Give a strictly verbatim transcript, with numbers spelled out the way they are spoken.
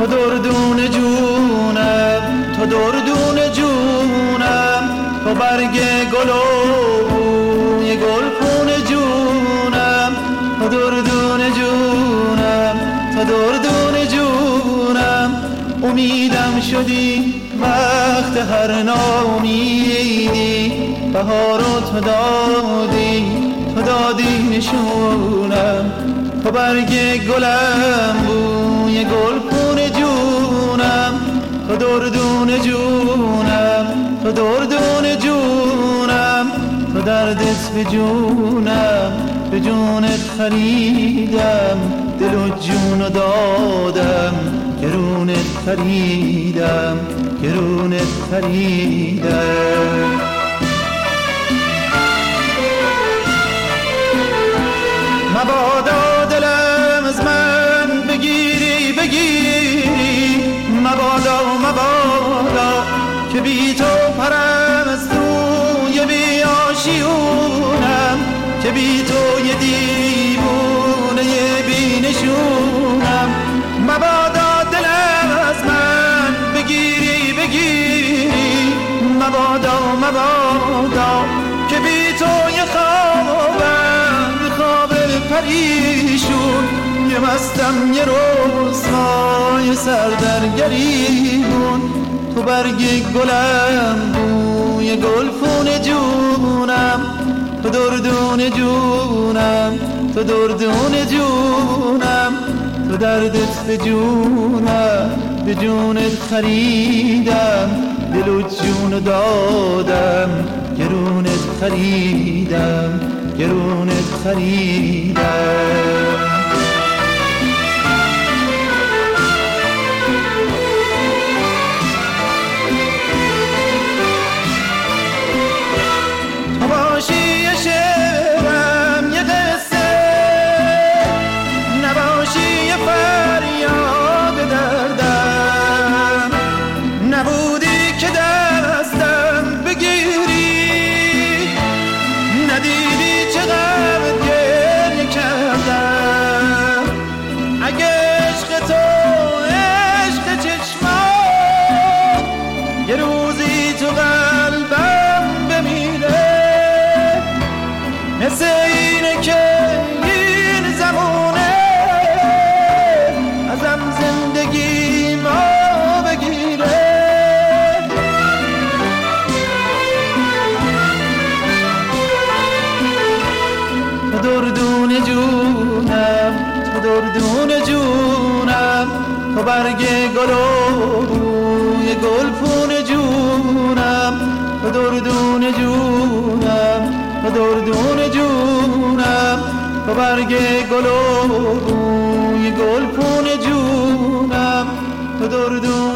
دردون جونم، تو دردون جونم، تو برگ گل و بوی گلخون جونم، تو دردون جونم، تو دردون جونم. امیدم شدی وقت هر ناامیدی، بهارو تو دادی، تو دادی نشونم، تو برگ گلم بوی گلخون جونم، تو دردون جونم، تو دردون جونم، تو دردت به جونم، به جونت خریدم، دل و جون دادم، گرونت خریدم، گرونت خریدم. مبادا دلم از من بگیری بگیری، مبادا مبادا که بی تو پرم از توی بی آشیونم، که بی تو یه دیوونه یه بی نشونم. مبادا دلم از من بگیری بگیری، مبادا مبادا که بی تو یه خوابم خواب پریشون، یه مستم یه رسوای سردرگریون. تو برگ گلم بوی گلخون جونم، تو دردون جونم، تو دردون جونم، تو دردت به جونم، به جونت خریدم، دل و جون دادم، گرونت خریدم، گرونت خریدم. تو باشی یه شعرم یه قصه، نباشی یه فریاد دردم، نبودی که دستم بگیری، ندیدی چقدر گریه کردم. اگه عشق تو عشق چشمام، یه روزی تو قلبم بمیره، مثل اینه که این زمونه ازم زندگی ما بگیره. تو دردون جونم، تو دردون جونم، تو برگ گل و بوی گلخون جونم، تو دردون جونم، تو دردون جونم، تو برگ گل و بوی گلخون جونم، تو دردون